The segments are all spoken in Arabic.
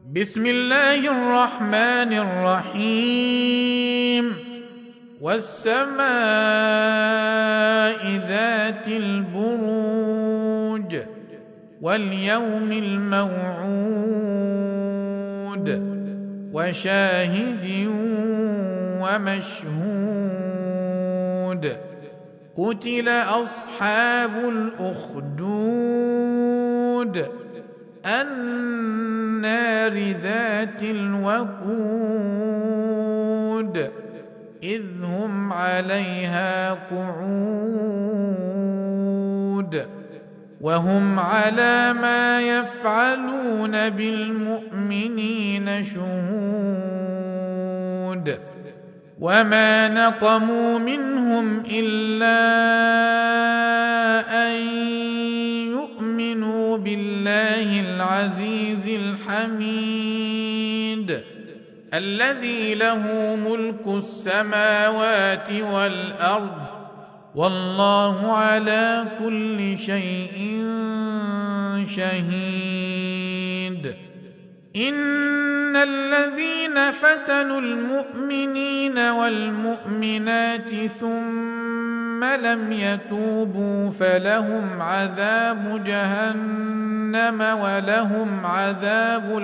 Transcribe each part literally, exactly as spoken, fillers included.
بسم الله الرحمن الرحيم والسماء ذات البروج واليوم الموعود وشاهد ومشهود قتل أصحاب الأخدود النار ذات الوقود إذ هم عليها قعود وهم على ما يفعلون بالمؤمنين شهود وما نقموا منهم إلا أن يؤمنوا بالله العزيز الحميد الذي له ملك السماوات والأرض والله على كل شيء شهيد إن الذين فتنوا المؤمنين والمؤمنات ثم لم يتوبوا فلهم عذاب جهنم ولهم عذاب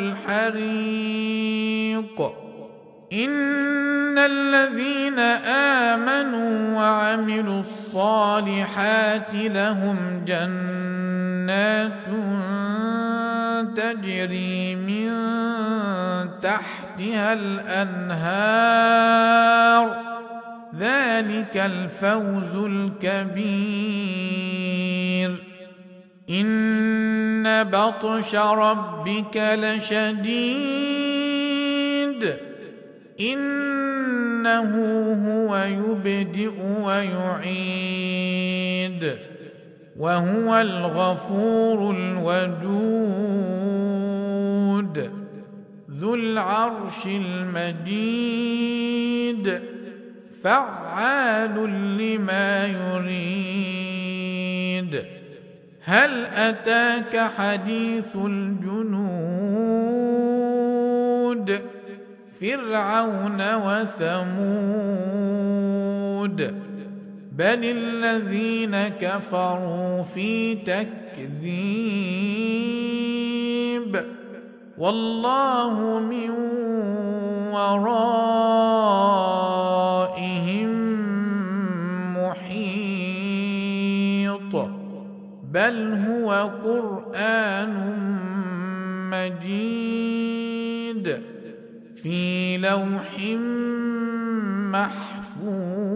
الحريق إن الذين آمنوا وعملوا الصالحات لهم جنات تجري من تحتها الأنهار ذلك الفوز الكبير إن بطش ربك لشديد إنه هو يبدئ ويعيد وهو الغفور الودود ذو العرش المجيد فعال لما يريد هل أتاك حديث الجنود فرعون وثمود بل الذين كفروا في تكذيب والله من ورائهم محيط بل هو قرآن مجيد في لوح محفوظ